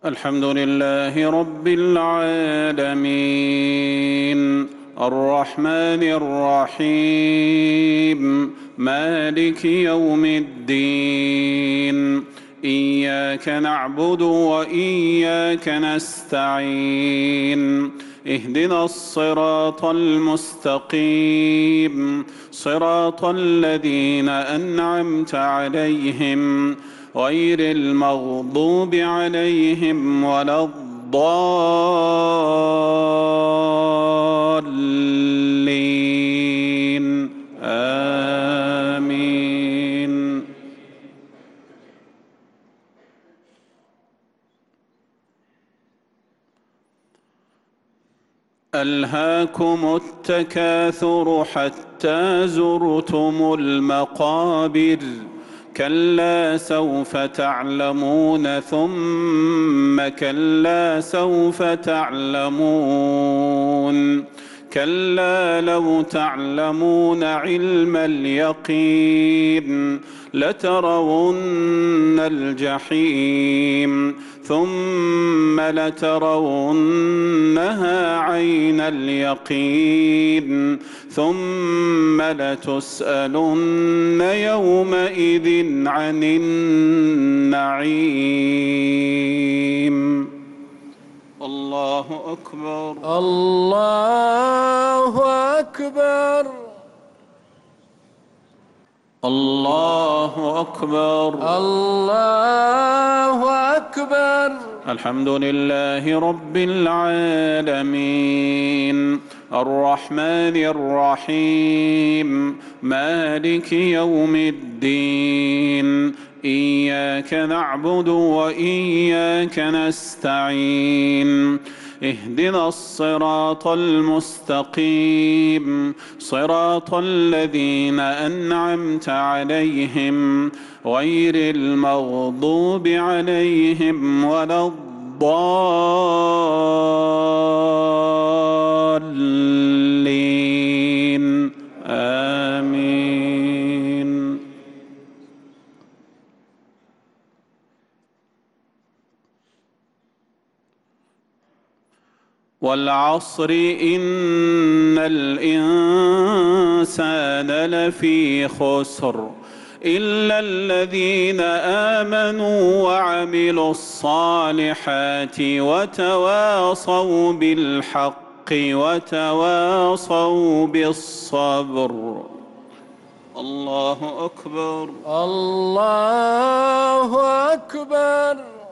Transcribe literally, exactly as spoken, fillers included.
الحمد لله رب العالمين الرحمن الرحيم مالك يوم الدين إياك نعبد وإياك نستعين اهدنا الصراط المستقيم صراط الذين أنعمت عليهم غير المغضوب عليهم ولا الضالين آمين. ألهاكم التكاثر حتى زرتم المقابر كلا سوف تعلمون ثم كلا سوف تعلمون كلا لو تعلمون علم اليقين لترون الجحيم ثم لترونها عين اليقين ثم لتسألن يومئذ عن النعيم. الله أكبر. الله أكبر. الله أكبر. الله أكبر. الحمد لله رب العالمين الرحمن الرحيم مالك يوم الدين إياك نعبد وإياك نستعين اهدنا الصراط المستقيم صراط الذين أنعمت عليهم غير المغضوب عليهم ولا الضالين آمين. والعصر إن الإنسان لفي خسر إلا الذين آمنوا وعملوا الصالحات وتواصوا بالحق وتواصوا بالصبر. الله أكبر. الله أكبر.